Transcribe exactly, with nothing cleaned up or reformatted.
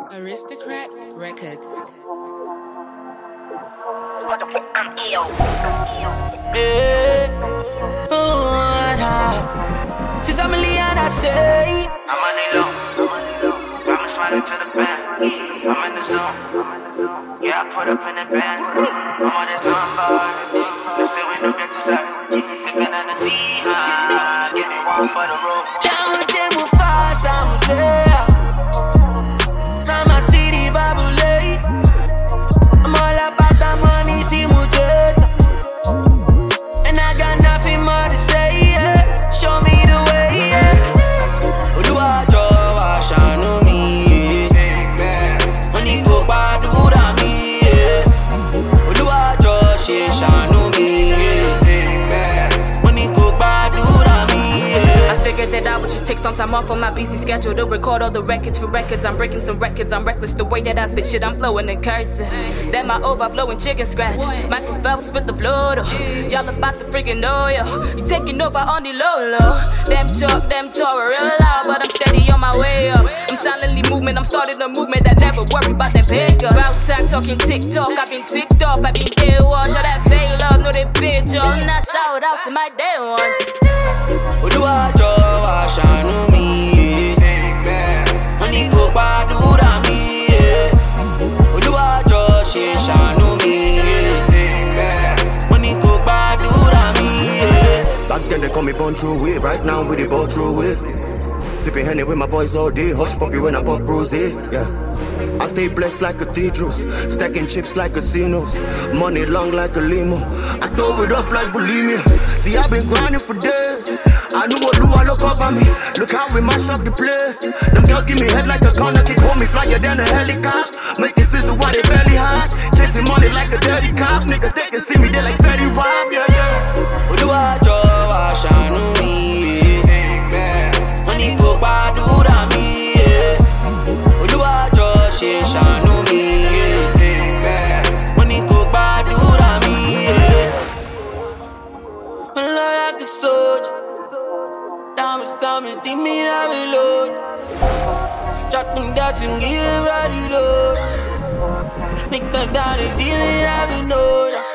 Aristocrat Records. Yeah. Oh, since I'm a Leon, I say I'm on it low, I'm smiling to the band. I'm in the zone. Yeah, I put up in the band. I'm on this number. Let's say we don't get to start. Sipping on the sea, ah, give me one for the road. Can't take more fast, I'm there. Now my city, Babule. I'm all about that money, see mujeta. And I got nothing more to say, yeah. Show me the way, yeah. Oluwa Jowa shanu mi, yeah. Money go badura mi, yeah. Oluwa Jowa shanu mi, yeah. Money go badura mi, yeah. I figured that I would just take some time off on my busy schedule to record all the records for records. I'm breaking some records, I'm reckless the way that I spit shit, I'm flowing and cursing. Then my overflowing chicken scratch, Michael Phelps with the flow. Y'all about to freaking know yo. You taking over on the low low. Them talk, them talk real loud, but I'm steady on my way up. I'm silently moving, I'm starting a movement that never worry about that pickup. About time talking TikTok, I've been ticked off, I've been dead watch. All that fake love, know they bitch on. Now shout out to my day ones. Oluwa Jowa shanu mi, yeah. Money go badura mi, yeah. Oluwa Jowa shanu mi, yeah. Money go badura mi, yeah. Back then they call me born through it. Right now we the ball through it. Sipping Henny with my boys all day. Hush puppy when I pop rose, yeah. I stay blessed like cathedrals, stacking chips like casinos, money long like a limo. I throw it up like bulimia. See, I've been grinding for days. I knew what Lua look over me. Look how we mash up the place. Them girls give me head like a corner kick, hold me flyer than a helicopter. Make this sizzle while they belly hot. Chasing money like a dirty cop. Niggas they can see me, they like Fetty Wap, yeah, yeah. Oluwa Jowa shanu mi, yeah. Money go badura mi, yeah. Oluwa Jowa shanu mi, yeah. Money go badura mi, yeah. My love like a soldier. Diamonds, diamonds, think me I reload. Drop them dots and give everybody load. Make the down and feel it, I reload.